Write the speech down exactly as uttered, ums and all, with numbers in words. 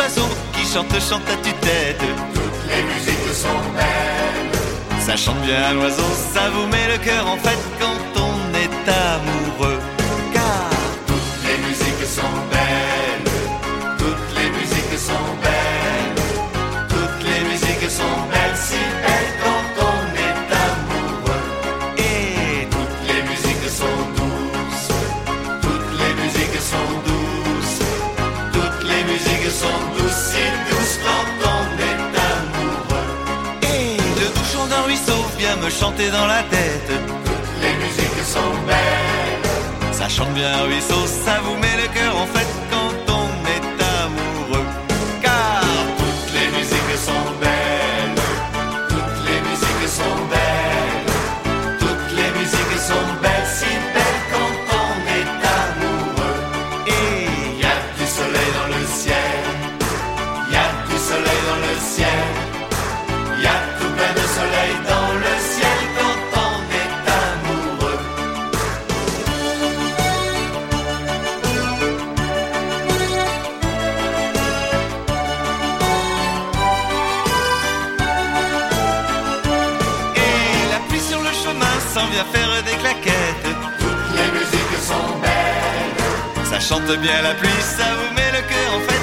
oiseaux qui chantent, chantent à tue-tête. Toutes les musiques sont belles. Ça chante bien l'oiseau, ça vous met le cœur en fête quand on est amoureux. Car toutes les musiques sont belles. Toutes les musiques sont belles. Toutes les musiques sont belles, si belles quand on est amoureux. et Toutes les musiques sont douces. Toutes les musiques sont douces. Toutes les musiques sont douces, si douces quand on est amoureux. et le doux chant d'un ruisseau vient me chanter dans la tête. Toutes les musiques sont belles. Ça chante bien un ruisseau, ça vous met le cœur en fête quand on est amoureux. Car Toutes les musiques sont belles. Toutes les musiques sont belles. Toutes les musiques sont belles, si belles quand on est amoureux. et Il y a du soleil dans le ciel. Il y a du soleil dans le ciel. Il y a tout plein de soleil dans le ciel quand on est amoureux. et la pluie sur le chemin s'en vient faire des claquettes. Toutes les musiques sont belles. Ça chante bien la pluie, ça vous met le cœur en fête